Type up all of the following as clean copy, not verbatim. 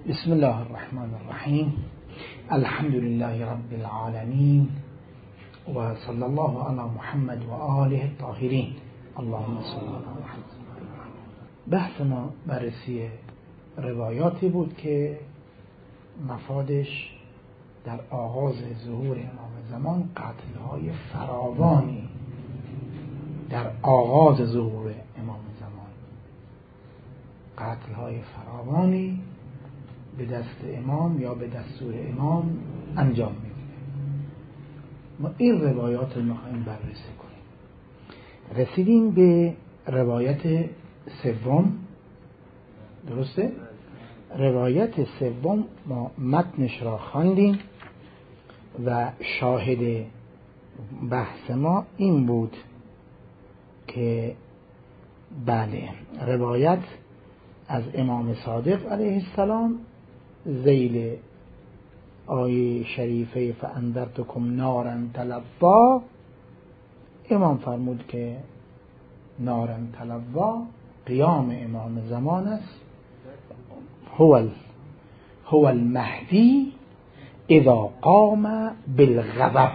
بسم الله الرحمن الرحیم. الحمد لله رب العالمین و صلی الله علی محمد و آله الطاهرین. اللهم صل علی محمد. بحث ما بررسی روایاتی بود که مفادش در آغاز ظهور امام زمان قتل‌های فراوانی در آغاز ظهور امام زمان قتل‌های فراوانی به دست امام یا به دستور امام انجام می‌گیره. ما این روایات رو می‌خوایم بررسی کنیم. رسیدیم به روایت سوم، درسته؟ روایت سوم ما متنش را خواندیم و شاهد بحث ما این بود که بله، روایت از امام صادق علیه السلام ذیل آیه شریفه فانذرتکم نارا تلظی، امام فرمود که نارا تلظی قیام امام زمان است. هو المهدی اذا قام بالغضب،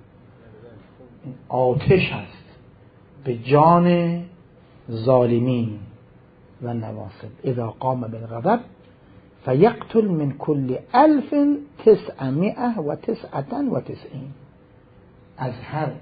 آتش است به جان ظالمین و نواصب. اذا قام بالغضب فیقتل من کل 1999، از هر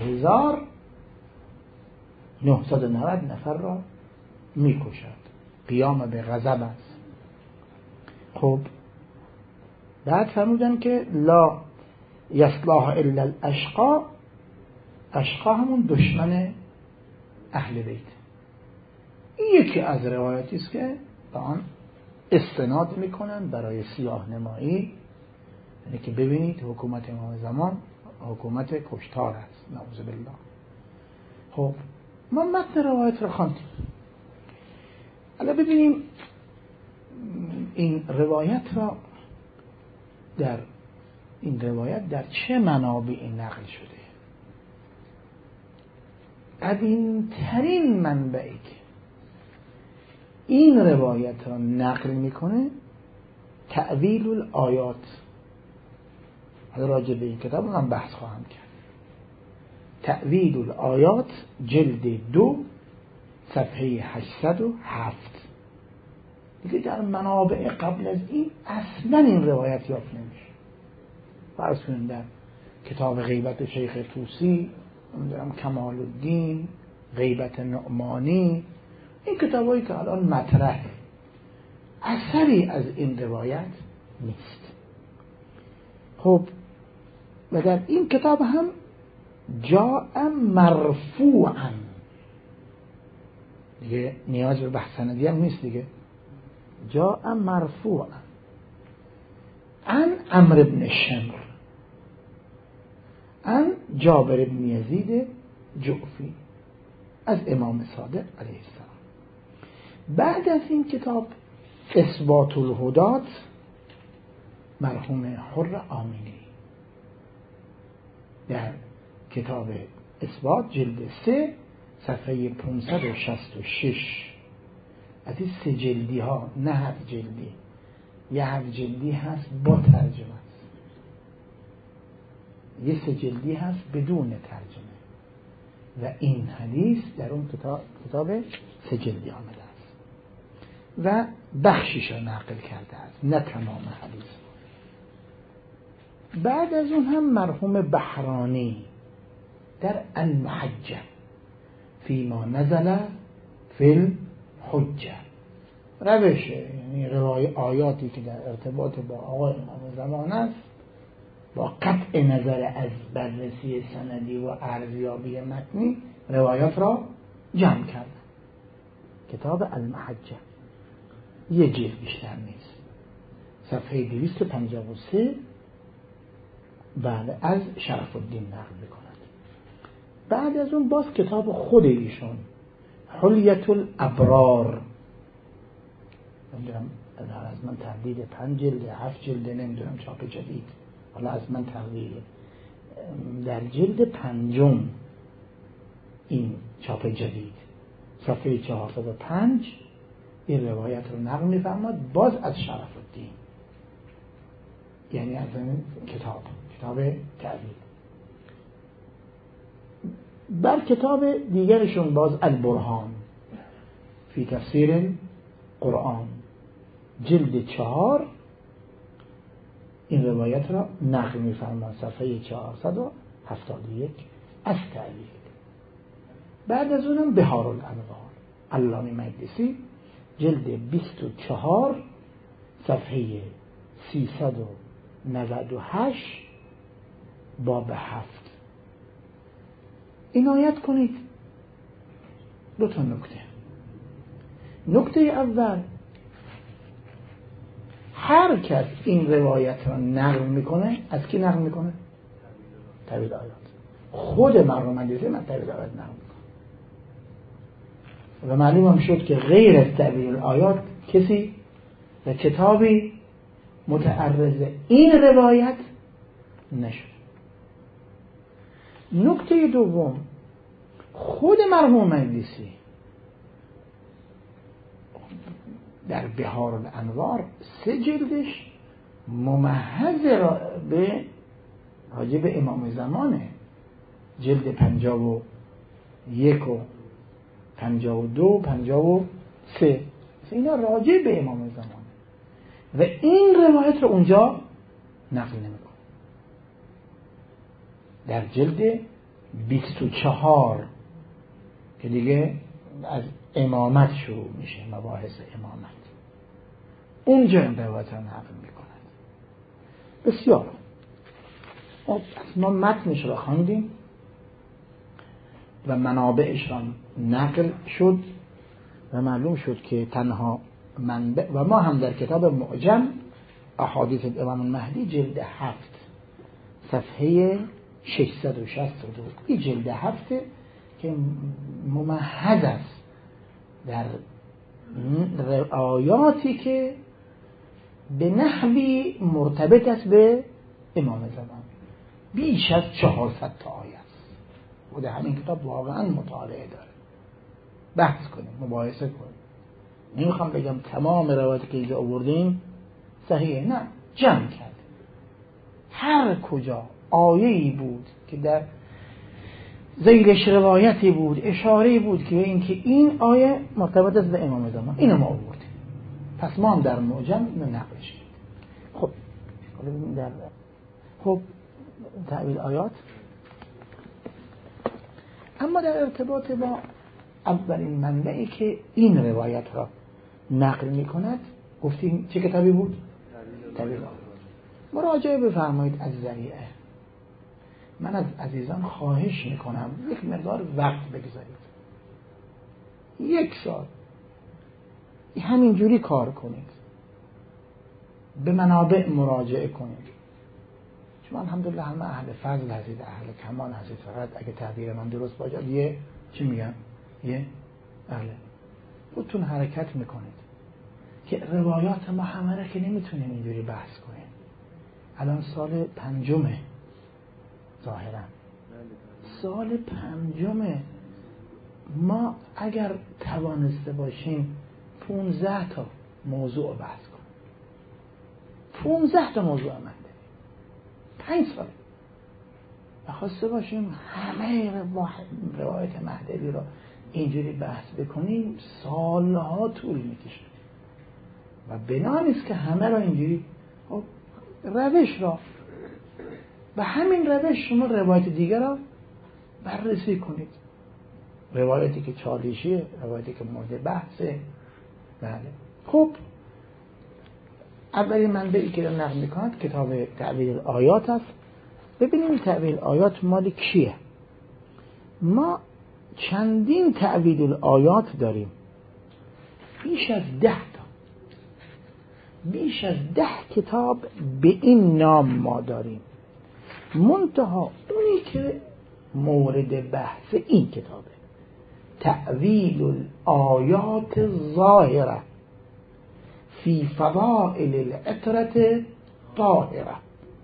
1990 نفر را میکشد. قیام به غضب است. خب بعد فرمودن که لا یصلاح الا الاشقا، اشقا همون دشمن اهل بیت. این یکی از روایاتی است که به آن استناد میکنن برای سیاه نمایی، یعنی که ببینید حکومت امام زمان حکومت کشتار است، نعوذ بالله. خب ما متن روایت رو خواندیم. حالا ببینیم این روایت در چه منابعی نقل شده. قدیمترین منبعی که این روایت را نقل میکنه تأویل الآیات. حالا راجع به این کتاب من بحث خواهم کرد. تأویل الآیات جلد 2 صفحه 807. دیگه در منابع قبل از این اصلا این روایت یافت نمیشه. فرض کنید در کتاب غیبت شیخ طوسی، کمال الدین، غیبت نعمانی، این کتابایی که الان مطرحه، اثری از این روایت نیست. خب و در این کتاب هم جاء مرفوعا، دیگه نیاز به بحث سندی هم نیست دیگه. جاء مرفوعا عن عمرو بن شمر عن جابر بن یزید جعفی از امام صادق علیه السلام. بعد از این کتاب اثبات الهدات مرحوم حر آمینی در کتاب اثبات جلد 3 صفحه 566. از این 3 جلدی ها، نه 7 جلدی، یه 7 جلدی هست با ترجمه است، یه 3 جلدی هست بدون ترجمه و این حدیث در اون کتاب 3 جلدی آمده است و بخشیش را نقل کرده است، نه تمام حدیث. بعد از اون هم مرحوم بحرانی در المحجه فیما نزل فی الحجه، روشه، یعنی آیاتی که در ارتباط با آقای امام زمان است، با قطع نظر از بررسی سندی و ارزیابی متنی روایات را جمع کرد. کتاب المحجه یه جلد بیشتر نیست، صفحه 253. بله، از شرف الدین نقل می‌کند. بعد از اون باز کتاب خود ایشون حلیت الابرار، نمیدونم از من تقدید 5 جلد 7 جلد، نمیدونم چاپ جدید، حالا از من تقدید در جلد 5 این چاپ جدید صفحه 405 این روایت رو نقل می‌فرماد، باز از شرف الدین یعنی از این کتاب تعبیر. بر کتاب دیگرشون باز البرهان فی تفسیر قرآن جلد 4 این روایت را نقل می‌فرماید، صفحه 471 از تعلیل. بعد از اونم بهار الانوار علامه مقدسی جلد 24 صفحه 398 باب 7. عنایت کنید دو تا نکته اول، هر کس این روایت را نقل میکنه از کی نقل میکنه؟ تعبیر آیات. خود مرحوم مقدسی من تعبیر آیات نقل میکنه و معلوم هم شد که غیر از تعبیر آیات کسی و کتابی متعرض این روایت نشد. نکته دوم، خود مرحوم مقدسی در بهار الانوار 3 جلدش ممهد به حاجب امام زمانه، جلد 51 و 52 و 53 اینا راجع به امام زمانه و این روایت رو اونجا نقل نمیکنه. در جلد 24 که دیگه از امامت شروع میشه، مباحث امامت، اونجا این روایت رو نقل میکند. بسیار ما متنش رو خواندیم و منابعش را نقل شد و معلوم شد که تنها منبع، و ما هم در کتاب معجم احادیث امام المهدی جلد 7 صفحه 662 این جلد 7 که ممهد است در آیاتی که به نحوی مرتبط است به امام زمان، بیش از 400 تا آیه است و در همین کتاب واقعا مطالعه داره. بحث کنیم، مباحثه کنیم. نمیخوام بگم تمام روایتی که اینجا آوردیم صحیحه، نه، جمع کرد. هر کجا آیه‌ای بود که در ذیلش روایتی بود، اشاره‌ای بود که اینکه این آیه مرتبط است به امام زمان، اینو ما آوردیم. پس ما هم در معجم نقلش کردیم. خب تعبیر آیات. اما در ارتباط با اولین منبعی که این روایت را نقل می‌کند گفتیم چه کتابی بود؟ تعبیر آیات. مراجعه بفرمایید از ذریعه. من از عزیزان خواهش میکنم یک مقدار وقت بگذارید، 1 سال همینجوری کار کنید، به منابع مراجعه کنید. شما الحمدلله همه اهل فضل هستید، اهل کمال هستید، فقط اگه تعبیر من درست باشه یه چی میگن؟ یه اهل خودتون حرکت میکنید که روایات ما همه را که نمیتونیم اینجوری بحث کنیم. الان سال 5 ظاهرا سال 5 ما اگر توانسته باشیم 15 تا موضوع بحث کنیم، 15 تا موضوع من داریم 5 سال و خواسته باشیم همه روایت مهدوی را اینجوری بحث بکنیم سالها طول میکشه و بنا نیست که همه را اینجوری. روش را به همین روش شما روایت دیگر را بررسی کنید، روایتی که چالشیه، روایتی که مورد بحثه. بله. خب اولین منبعی که نقل می‌کند کتاب تعبیر آیات است. ببینیم تعبیر آیات مال کیه. ما چندین تعبیر آیات داریم، بیش از 10 کتاب به این نام ما داریم. منتها اونی که مورد بحث این کتابه تأویل الآیات الظاهره فی فضائل العطرة طاهره،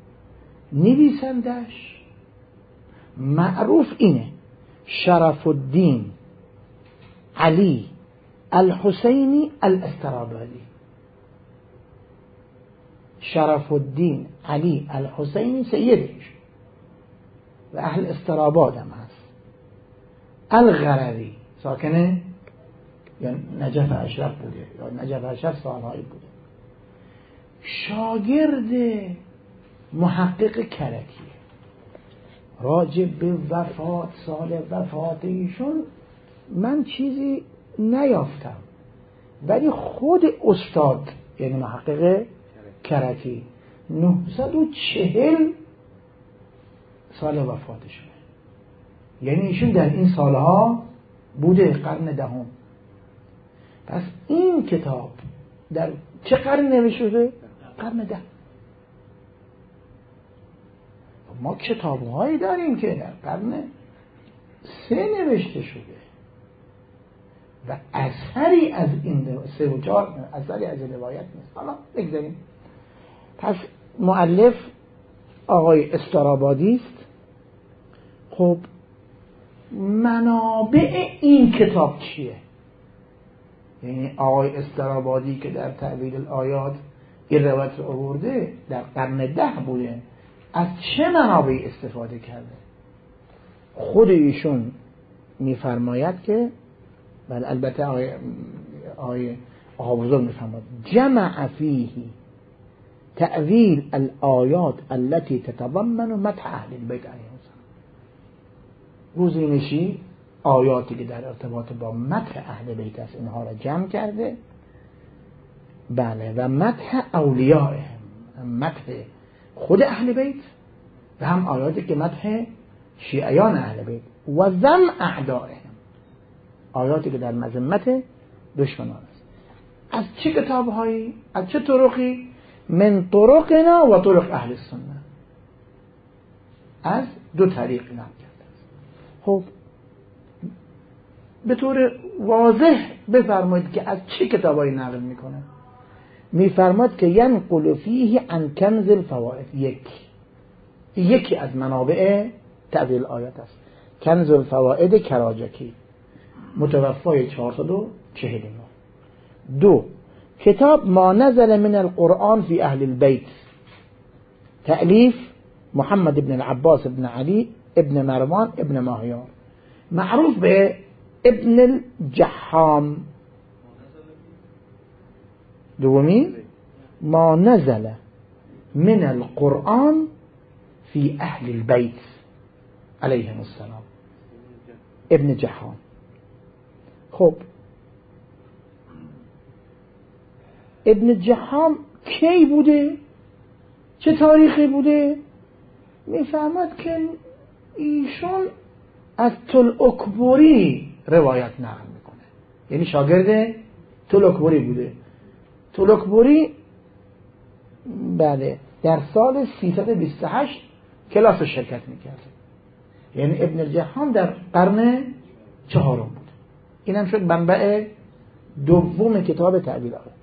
نویسندش معروف اینه شرف الدین علی الحسینی الاسترابادی. شرف الدین علی الحسینی سیدش و اهل استراباد هم هست. الغرری ساکنه یا نجف اشرف بوده یا نجف اشرف سالهایی بوده. شاگرد محقق کرکی راجع به وفات سال وفات ایشون من چیزی نیافتم، ولی خود استاد یعنی محقق کرکی 940 سال وفاتشونه، یعنی ایشون در این سالها بوده قرن دهم. پس این کتاب در چه قرن نوشته شده؟ قرن 10. ما کتاب‌هایی داریم که در قرن 3 نوشته شده و اثری از این 3 و 4 اثری از این روایت نیست. حالا بگذاریم. پس مؤلف آقای استرابادی است. خب منابع این کتاب چیه؟ یعنی آقای استرابادی که در تأویل الآیات این روایت رو آورده در قرن 10 بوده، از چه منابعی استفاده کرده؟ خود ایشون میفرماید که بل البته آقای بزرگ میفرماید جمع فیه تأویل الآیات التي تتضمن مدح اهل البیت علیهم السلام. روزینشی آیاتی که در ارتباط با مدح اهل بیت است اینها را جمع کرده. بله، و مدح اولیائهم، مدح خود اهل بیت و هم آیاتی که مدح شیعیان اهل بیت و ذم اعدائهم، آیاتی که در مذمت دشمنان است. از چه کتاب‌هایی؟ از چه طرقی؟ من طرقنا و طرق اهل السنه، از 2 طریق نقل کرده است. خب به طور واضح بفرمایید که از چه کتابایی نقل میکنه. میفرماد که ینقل فیه عن کنز الفوائد، یکی از منابع تأویل آیات است. کنز الفوائد کراجکی، متوفای 449. 2 کتاب ما نزل من القرآن فی اهل البیت، تألیف محمد ابن العباس ابن علی ابن مروان ابن ماهیار، معروف به ابن الجحام. دومی ما نزل من القرآن فی اهل البیت علیهم السلام، ابن جحام. خب ابن جحام کی بوده؟ چه تاریخی بوده؟ میفهمد که ایشون از طلعکبری روایت نقل میکنه، یعنی شاگرد طلعکبری بوده. طلعکبری بله در سال 328 کلاس شرکت میکرده، یعنی ابن الجحام در قرن 4 بود. اینم شد منبع دوم کتاب تأویل آیات.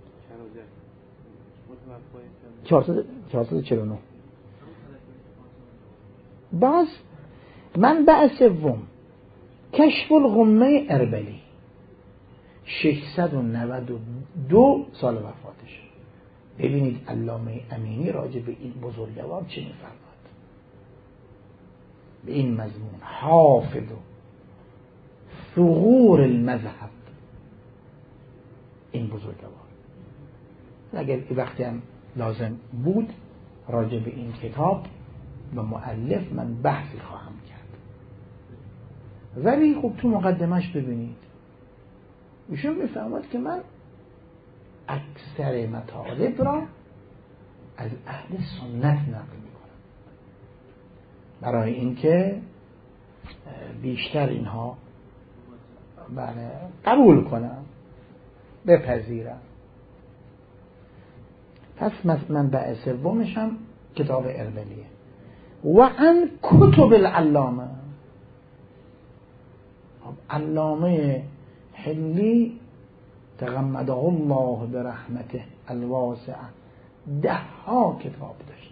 449. باز منبع سوم کشف الغمه اربلی، 692 سال وفاتش. ببینید علامه امینی راجع به این بزرگوار چه می‌فرماد به این مضمون: حافظ ثغور المذهب. این بزرگوار اگر وقتی هم لازم بود راجع به این کتاب و مؤلف من بحثی خواهم کرد، ولی خب تو مقدمش ببینید ایشون میفهمد که من اکثر مطالب را از اهل سنت نقل میکنم برای اینکه بیشتر اینها بله قبول کنم، بپذیرم. پس منبع سومش هم کتاب اربلیه. و عن کتب العلامه، علامه حلی تغمده الله برحمته الواسعه 10 کتاب داشته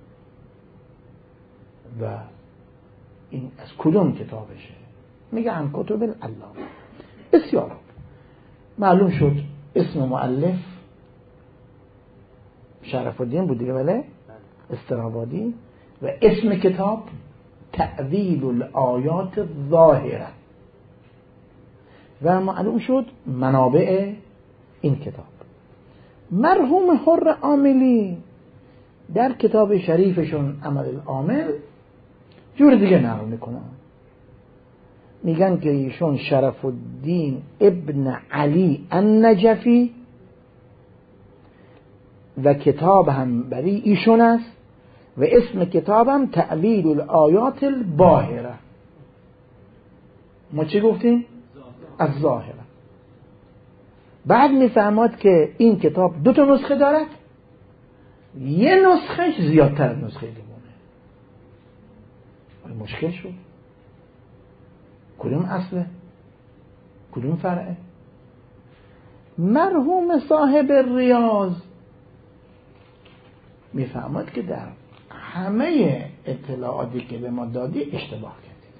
و این از کدوم کتابشه؟ میگه عن کتب العلامه. بسیار معلوم شد اسم مؤلف شرف الدین بود دیگه، بله، استرابادی. و اسم کتاب تأویل الآیات الظاهره و معلوم شد منابع این کتاب. مرحوم حر عاملی در کتاب شریفشون عمل العامل جور دیگه نقل میکنن، میگن که ایشون شرف الدین ابن علی النجفی و کتاب هم برای ایشون است و اسم کتابم تأویل الآیات الباهره. ما چی گفتیم؟ از ظاهره. بعد میفهمد که این کتاب 2 نسخه دارد، یه نسخهش زیادتر از نسخه دیگونه. مشکل شد کدوم اصله کدوم فرعه؟ مرحوم صاحب ریاض میفهمد که در همه اطلاعاتی که به ما دادی اشتباه کردید.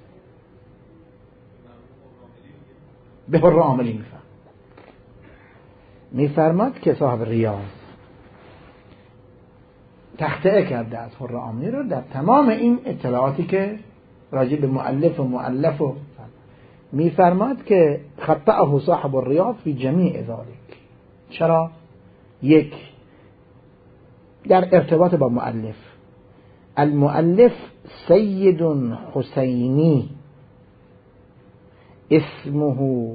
به حر عاملی میفرماد که صاحب ریاض تخطئه کرده از حر عاملی رو در تمام این اطلاعاتی که راجع به مؤلف و میفرماد که خطأه صاحب الریاض فی جمیع ذلک. چرا؟ 1 در ارتباط با مؤلف، المؤلف سید حسینی اسمه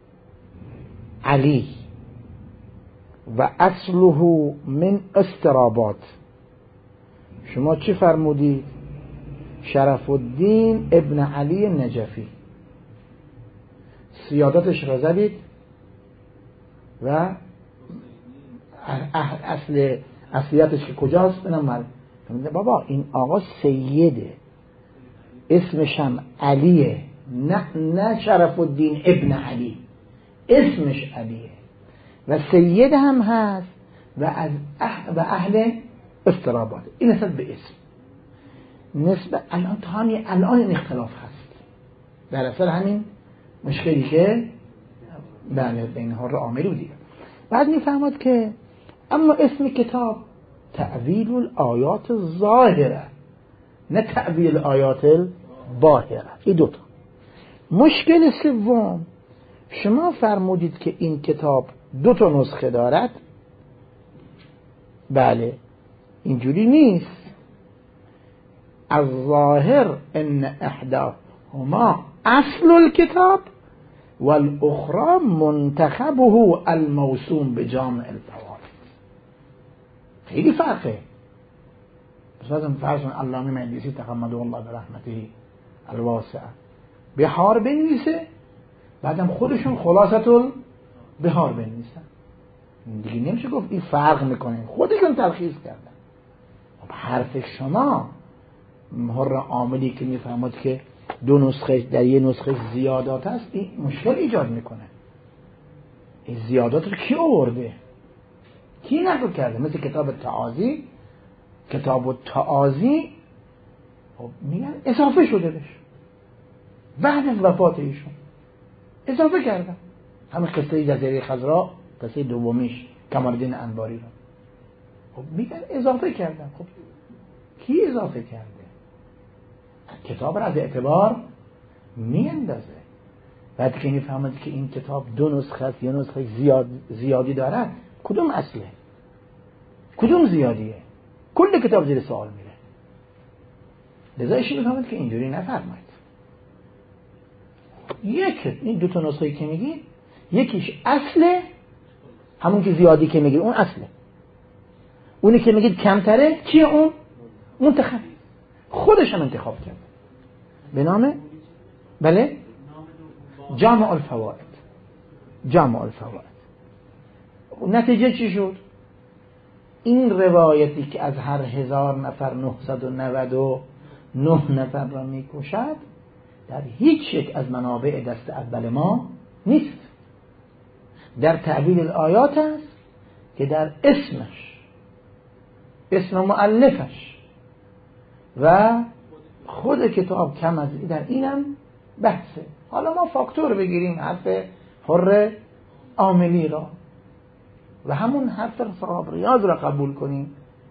علی و اصله من استرابات. شما چی فرمودید؟ شرف الدین ابن علی نجفی، سیادتش را زدید و اصلیتش که کجاست بنام مرد. بابا این آقا سیده، اسمش هم علیه، نه شرف الدین ابن علی، اسمش علیه و سید هم هست و از اهل استرابات. این نسبت به اسم، نسبت الان این اختلاف هست در اصل همین مشکلی که بله بین حر عاملی و دیگه. بعد میفهمد که اما اسم کتاب تأویل الآیات الظاهره نه تأویل آیات الباهره. این 2 تا. مشکل سوم، شما فرمودید که این کتاب 2 نسخه دارد. بله اینجوری نیست. الظاهر ان احداهما اصل الكتاب والاخرى منتخبه الموسوم بجامع الفوائد. خیلی فرقه. مثلا فرض علامه مقدسی تغمده الله برحمته الواسعه بحار بنویسه، بعدم خودشون خلاصه البحار بنویسن، دیگه نمیشه گفت این فرق میکنه، خودشون تلخیص کردن. حرف شما حر عاملی که میفهمد که 2 نسخه در یه نسخه زیادات هست، این مشکل ایجاد میکنه. این زیادات رو کی آورده؟ کی نقل کرده؟ مثل کتاب التعازی. کتاب التعازی میگن اضافه شده بهش بعد از وفات ایشون، اضافه کردن. همین قصه جزیره خضرا، قصه دومیش کمال‌الدین انباری رو میگن اضافه کردن. خب کی اضافه کرده؟ کتاب را از اعتبار میاندازه. بعد که میفهمد که این کتاب 2 نسخه است، 1 نسخه زیادی دارد، کدوم اصله کدوم زیادیه؟ کل کتاب زیر سوال میره. لذا ایشون میفهمد که اینجوری نفرماید. این 2 نسخه که میگی، یکیش اصله، همون که زیادی که میگی اون اصله، اونی که میگید کمتره چیه؟ اون منتخب، خودش هم انتخاب کرد به نام بله جامع الفوائد. جامع الفوائد. نتیجه چی شد؟ این روایتی که از هر 1000 نفر 999 نفر را میکشد در هیچ یک از منابع دست اول ما نیست. در تأویل الآیات است که در اسمش، اسم مؤلفش و خود کتاب کم از در اینم بحثه. حالا ما فاکتور بگیریم حرف حر عاملی را و همون حرف صاحب ریاض را قبول کنیم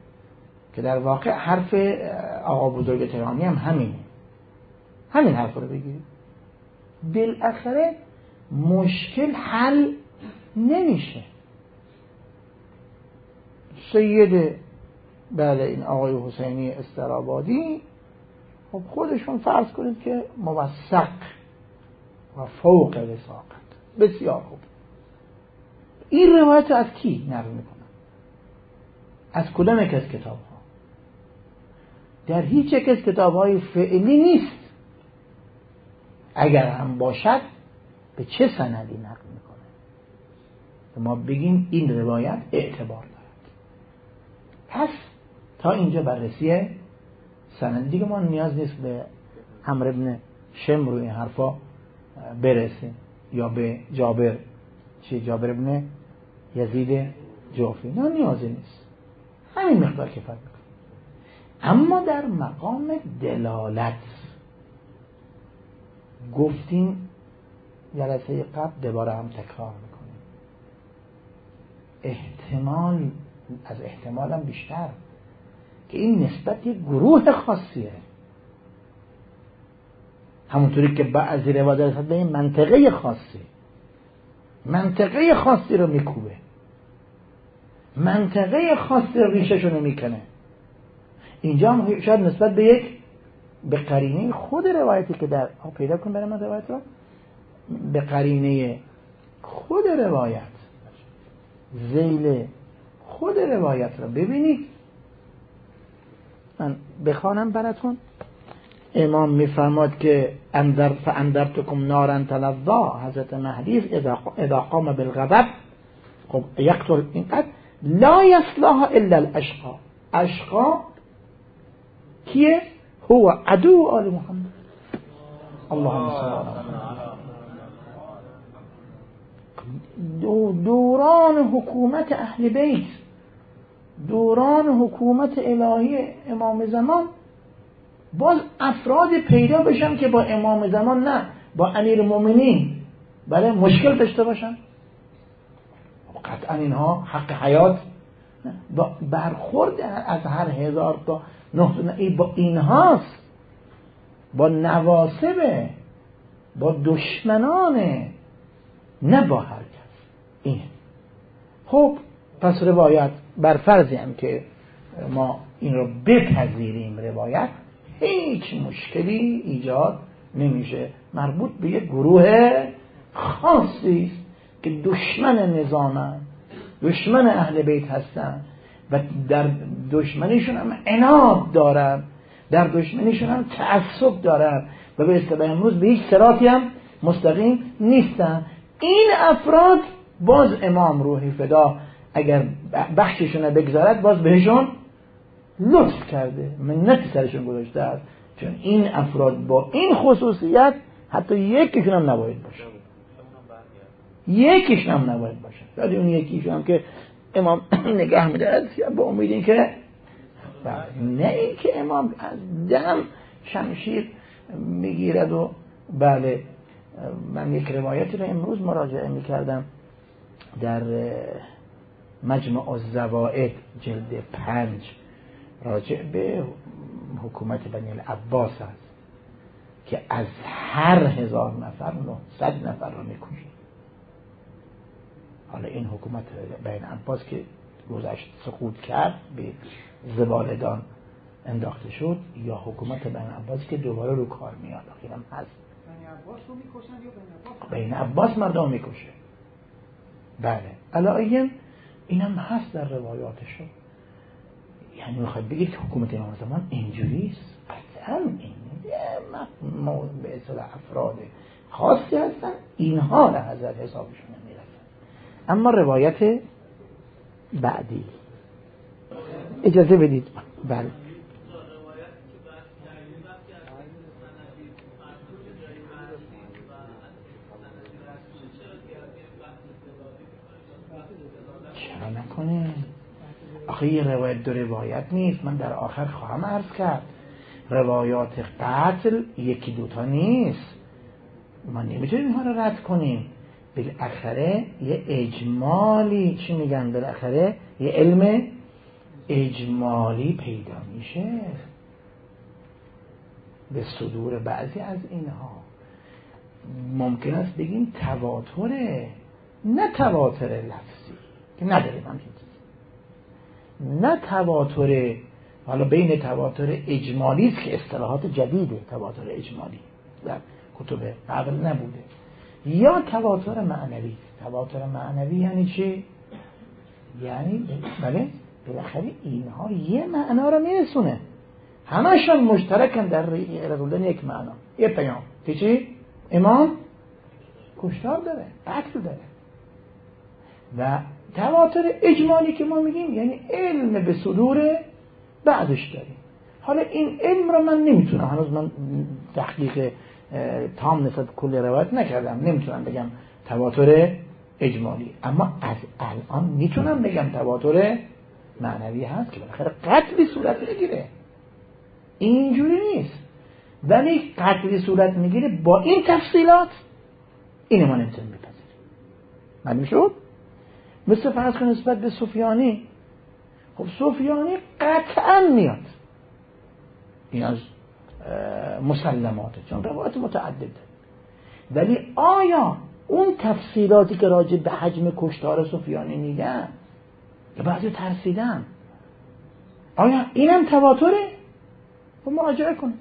که در واقع حرف آقا بزرگ تهرانی هم همینه، همین حرف رو بگیرید. بالاخره مشکل حل نمیشه. سید بله این آقای حسینی استرابادی خب خودشون فرض کنید که موثق و فوق وثاقت، بسیار خوب. این روایت از کی نقل میکنن؟ از کدام یک از کتاب ها؟ در هیچ یک از کتاب های فعلی نیست. اگر هم باشد به چه سندی نقل میکنه ما بگیم این روایت اعتبار دارد؟ پس تا اینجا بررسی سند دیگه ما نیاز نیست به عمرو بن شمر و این حرفا برسیم یا به جابر بن یزید جعفی، نه نیازی نیست، همین مقدار کفایت میکنه. اما در مقام دلالت گفتیم جلسه قبل دوباره هم تکرار میکنیم، احتمال از احتمال هم بیشتر که این نسبت یک گروه خاصیه، همونطوری که بعضی روایات به این منطقه خاصی رو میکوبه، منطقه خاصی رو ریشه‌شو میکنه. اینجا هم شاید نسبت به قرینه خود روایتی که در پیدا کن برای من روایت رو، به قرینه خود روایت، ذیل خود روایت رو ببینید. من بخوانم براتون. امام میفرماد که فاندرتکم نارا تلظا، حضرت مهدی اذا قام بالغضب خب یقتل اینقدر لا یصلح الا الاشقا. اشقا کیه؟ هو عدو آل محمد. اللهم صل علی محمد. دوران حکومت اهل بیت، دوران حکومت الهی امام زمان، باز افراد پیدا بشن که با امام زمان نه با امیر المؤمنین بله مشکل داشته باشن. قطعا اینها حق حیات با برخورد از هر 1000 تا 9 با اینهاست، با نواصبه، با دشمنانه، نه با هر کس. این خب پس روایت بر فرضی هم که ما این رو بپذیریم، روایت هیچ مشکلی ایجاد نمیشه، مربوط به یک گروه خاصی است که دشمن نظامن، دشمن اهل بیت هستن و در دشمنیشون هم عناد دارن، در دشمنیشون هم تعصب دارن و به اصطلاح امروز به هیچ صراطی هم مستقیم نیستن. این افراد باز امام روحی فدا اگر بخششون بگذارد باز بهشون لطف کرده، منت سرشون گذاشته است، چون این افراد با این خصوصیت حتی یکیشون هم نباید باشه، یکیشون هم نباید باشه. ولی اون یکیشون هم که امام نگه می‌دارد با امید این که نه این که امام از دم شمشیر میگیرد. و بله من یک روایتی رو امروز مراجعه میکردم در مجمع الزوائد جلد 5 راجع به حکومت بنی العباس است که از هر 1000 نفر 900 نفر رو میکشید. حالا این حکومت بنی العباس که گذشت سقوط کرد، به زبالدان انداخته شد، یا حکومت بنی العباس که دوباره رو کار میاد. اینم هست بنی عباس رو میکشن یا بنی عباس مردم میکشه. بله علاوه اینم هست در روایاتشون. یعنی میخواید بگید که حکومت امام زمان اینجوریست؟ قطعا این به اصطلاح افراد خاصی هستن، اینها به حضرت حسابشون نمیرسن. اما روایت بعدی اجازه بدید. بله چرا نکنه؟ آخه یه روایت دو روایت نیست. من در آخر خواهم عرض کرد روایات قتل یکی دوتا نیست، ما نمیتونیم اینها رو رد کنیم. بالاخره یه اجمالی چی میگن، بالاخره یه علم اجمالی پیدا میشه به صدور بعضی از اینها. ممکن است بگیم تواتره، نه تواتر لفظی که نداریم همچین چیزی، نه تواتر حالا بین تواتر اجمالی است که اصطلاحات جدیده، تواتر اجمالی در کتب قبل نبوده، یا تواتر معنوی. تواتر معنوی یعنی چی؟ یعنی بله بالاخره اینها یه معنا رو میرسونه، همشون مشترکن در رسوندن یک معنا، یه پیام که چی؟ امام کشتار داره، قتل داره. و تواتر اجمالی که ما میگیم یعنی علم به صدور بعدش داریم. حالا این علم رو من نمیتونم، هنوز من تحقیق تام نسبت کل روایت نکردم، نمیتونم بگم تواتر اجمالی، اما از الان میتونم بگم تواتر معنوی هست که بالاخره قتلی صورت میگیره. اینجوری نیست، ولی قتلی صورت میگیره با این تفصیلات، اینو ما نمیتونیم بپذیریم. معلوم شد؟ مثل فرض کن نسبت به سفیانی، خب سفیانی قطعا میاد، این از مسلماته چون روایت متعدده، ولی آیا اون تفصیلاتی که راجع به حجم کشتار سفیانی میگن که بعضی ترسیدن، آیا اینم تواتره؟ خب مراجعه کنید.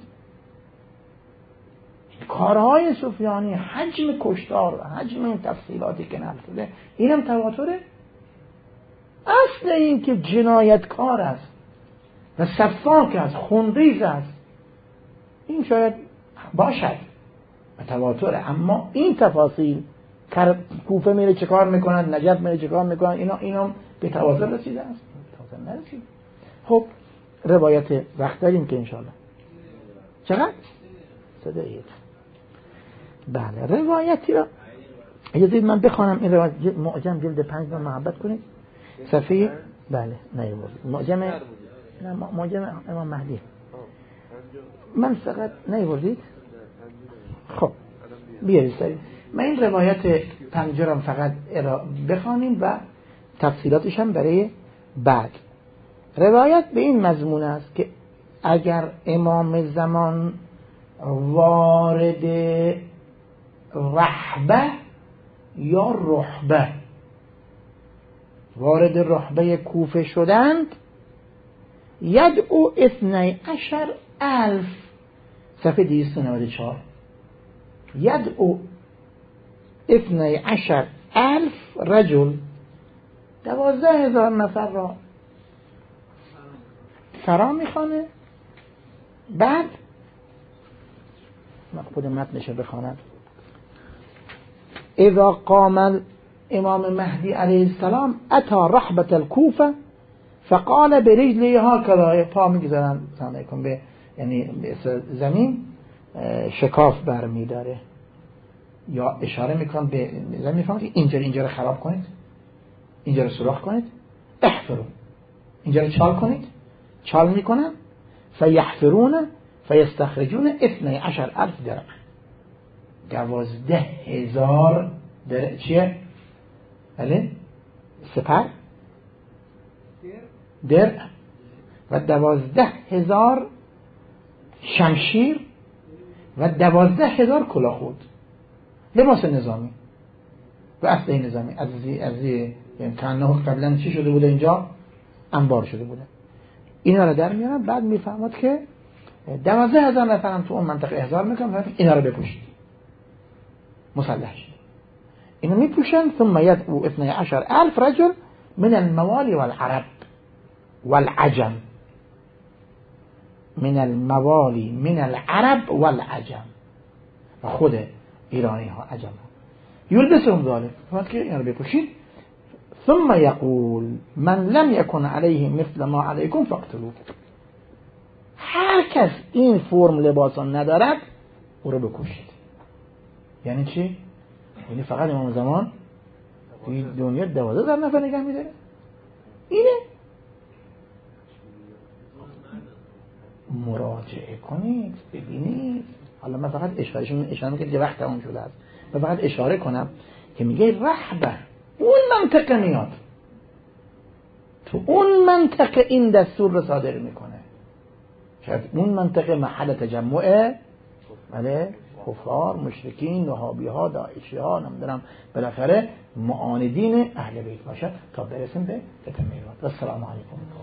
کارهای سفیانی، حجم کشتار و حجم این تفصیلاتی که نقل شده، اینم تواتره؟ اصل این که جنایتکار است و سفاک است، خونریز است، این شاید باشد و تواتره، اما این تفاصیل کوفه میره چه کار میکنند، نجف میره چه کار میکنند، اینا به تواتر رسیده است؟ تواتر نرسید. خب روایت وقت داریم که انشاءالله چقدر؟ صدایید. بله روایتی را اجازه من بخوانم. این روایت معجم جلد 5 رو محبت کنید، صفحه بله معجم امام مهدی من فقط نیوردید. خب بیارید سریع. من این روایت 5 رو فقط بخوانیم و تفصیلاتش هم برای بعد. روایت به این مضمون است که اگر امام زمان وارد رحبه یا رحبه، وارد رحبه کوفه شدند، یدعو 12,000 صفحه 294 یدعو 12,000 رجل 12,000 نفر را فرا میخوانه. بعد من خود متنش بخوانم. اذا قام امام مهدی علیه السلام اتا رحبت الكوفه فقال برجله هكذا، پا میگذارن سلام به یعنی به زمین شکاف برمی داره یا اشاره میکنم به زمین، میفهمید اینجا رو خراب کنید، اینجا رو سوراخ کنید، احفروا، اینجا رو چال کنید، چال میکنن، فیحفرون فیستخرجون 12,000 درع، 12,000 درع چیه؟ بله سپر درع و 12,000 شمشیر و 12,000 کلاهخود، لباس نظامی و اسلحه نظامی از یعنی کانه قبلا چی شده بوده، اینجا انبار شده بوده. اینا رو در میارن، بعد میفهمد که 12,000 نفر هم تو اون منطقه احضار میکنن، اینا رو بپوشید، مسلح شد. اینا میپوشن. ثم يدعو 12,000 رجل من الموالي والعرب والعجم، من الموالي من العرب والعجم، و خود ایرانی ها عجم ها، یلبسهم ذلك، فهمت که اینا رو بپوشید. ثم يقول من لم يكن عليه مثل ما عليكم فاقتلوه، هر کس این فرم لباسان ندارد او رو بکشید. یعنی چی؟ یعنی فقط امام زمان توی دنیا 12,000 نفر نگه میداره؟ اینه. مراجعه کنید ببینید. حالا من فقط اشاره میکنم که وقت تمام شده است، من فقط اشاره کنم که میگه رحبه اون منطقه میاد، تو اون منطقه این دستور رو صادر میکنه. شاید اون منطقه محل تجمع بله کفار، مشرکین، وهابی ها، داعشی ها، نمیدونم بالاخره معاندین اهل بیت باشه تا برسیم به تتمه. و السلام علیکم.